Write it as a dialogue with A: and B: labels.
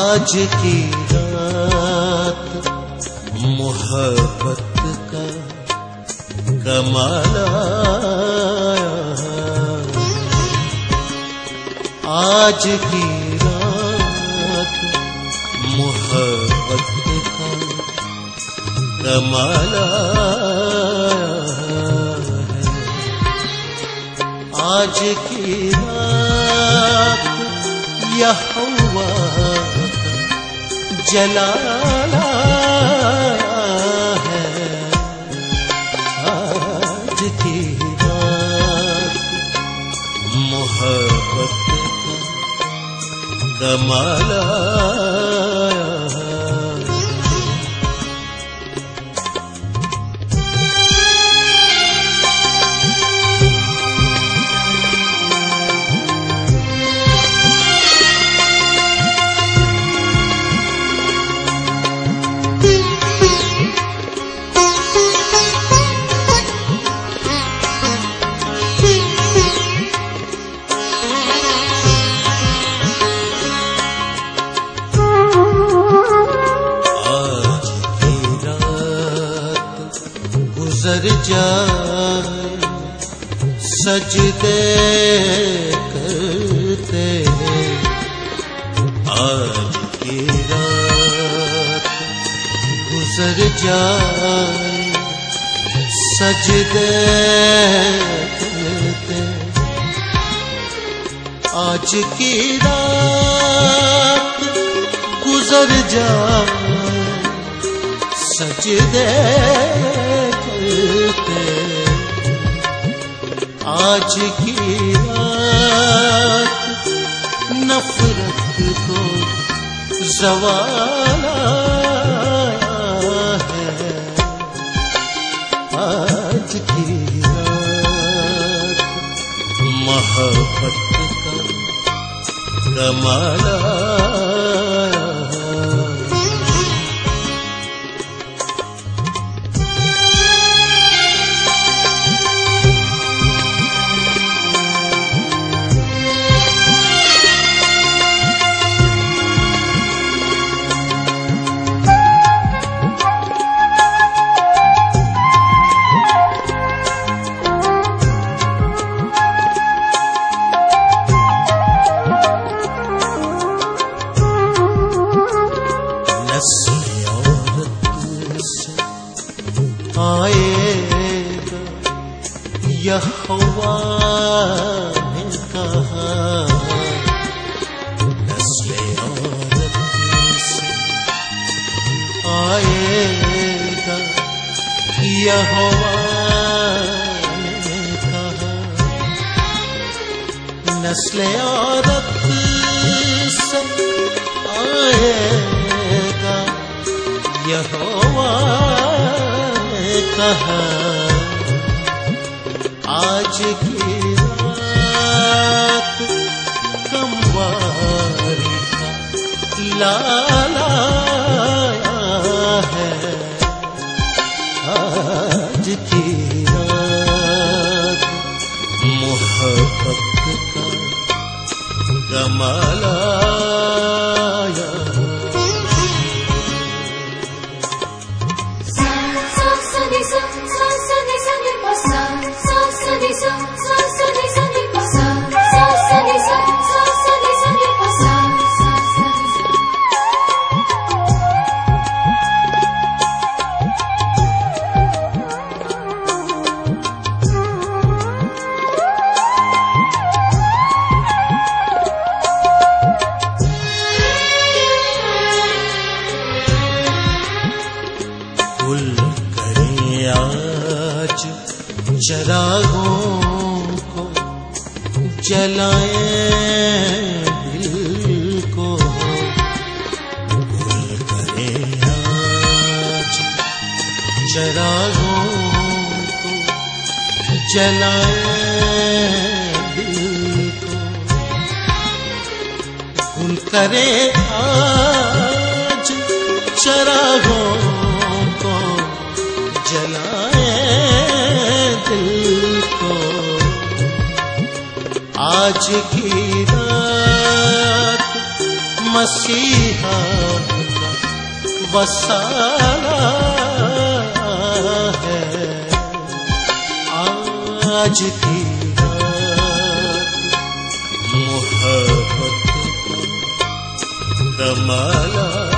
A: आज की रात मोहब्बत का कमाल आया। आज की रात मोहब्बत का कमाल आया। आज की रात यह हवा जलाला है। आज की रात मोहब्बत का कमाल आया। गुजर जाए सजदे करते, आज की रात गुजर जाए सजदे करते। आज की रात गुजर जाए सजदे करते। आज की रात नफरत को ज़वाल आया है। आज की रात मोहब्बत का कमाल आया। आएगा यह हवा ने कहा, नस्ले औरत से आएगा यह हवा ने कहा। नस्ले औरत से आएगा यह हवा कहा। आज की रात कमवारी का लाला है। आज की रात मोहब्बत का कमाल आया। गुल करे आज चरागों को, जलाएं दिल को। गुल करे आज चरागों को, जलाएं दिल को। गुल करे आज चरागों को, जलाए दिल को। आज की रात मसीहा वसाया है। आज की रात मोहब्बत का रमाला